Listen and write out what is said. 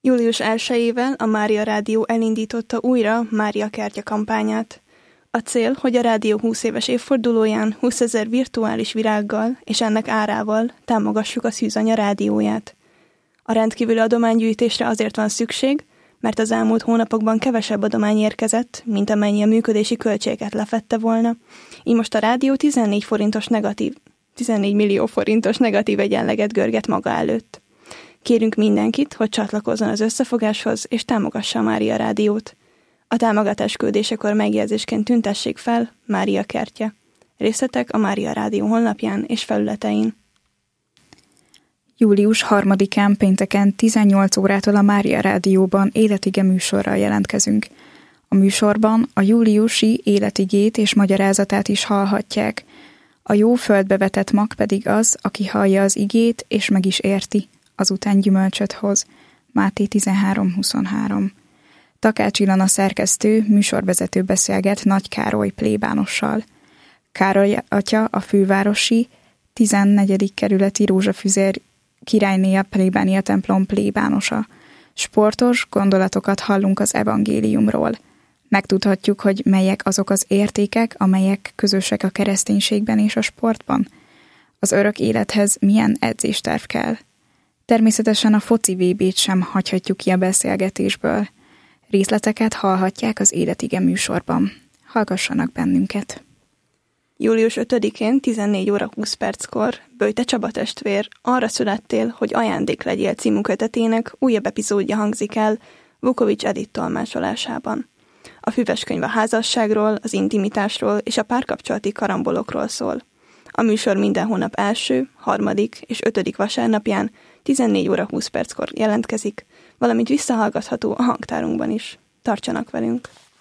Július 1-ével a Mária Rádió elindította újra Mária Kertje kampányát. A cél, hogy a rádió 20 éves évfordulóján 20 000 virtuális virággal és ennek árával támogassuk a Szűzanya rádióját. A rendkívüli adománygyűjtésre azért van szükség, mert az elmúlt hónapokban kevesebb adomány érkezett, mint amennyi a működési költségeket lefedte volna. Így most a rádió 14 millió forintos negatív egyenleget görget maga előtt. Kérünk mindenkit, hogy csatlakozzon az összefogáshoz, és támogassa a Mária Rádiót. A támogatás küldésekor megjegyzésként tüntessék fel Mária Kertje. Részletek a Mária Rádió honlapján és felületein. Július 3-án pénteken 18 órától a Mária Rádióban életige műsorral jelentkezünk. A műsorban a júliusi életigét és magyarázatát is hallhatják. A jó földbe vetett mag pedig az, aki hallja az igét és meg is érti, azután gyümölcsöt hoz. Máté 13:23. Takács Ilona szerkesztő, műsorvezető beszélget Nagy Károly plébánossal. Károly atya a fővárosi 14. kerületi Rózsafüzér királynéja plébánia templom plébánosa. Sportos gondolatokat hallunk az evangéliumról. Megtudhatjuk, hogy melyek azok az értékek, amelyek közösek a kereszténységben és a sportban. Az örök élethez milyen edzésterv kell. Természetesen a foci VB-t sem hagyhatjuk ki a beszélgetésből. Részleteket hallhatják az Életige műsorban. Hallgassanak bennünket! Július 5-én 14 óra 20 perckor Böjte Csaba testvér Arra születtél, hogy ajándék legyél című kötetének újabb epizódja hangzik el Vukovics Edith tolmácsolásában. A füveskönyv a házasságról, az intimitásról és a párkapcsolati karambolokról szól. A műsor minden hónap első, harmadik és 5. vasárnapján 14 óra 20 perckor jelentkezik, valamint visszahallgatható a hangtárunkban is. Tartsanak velünk!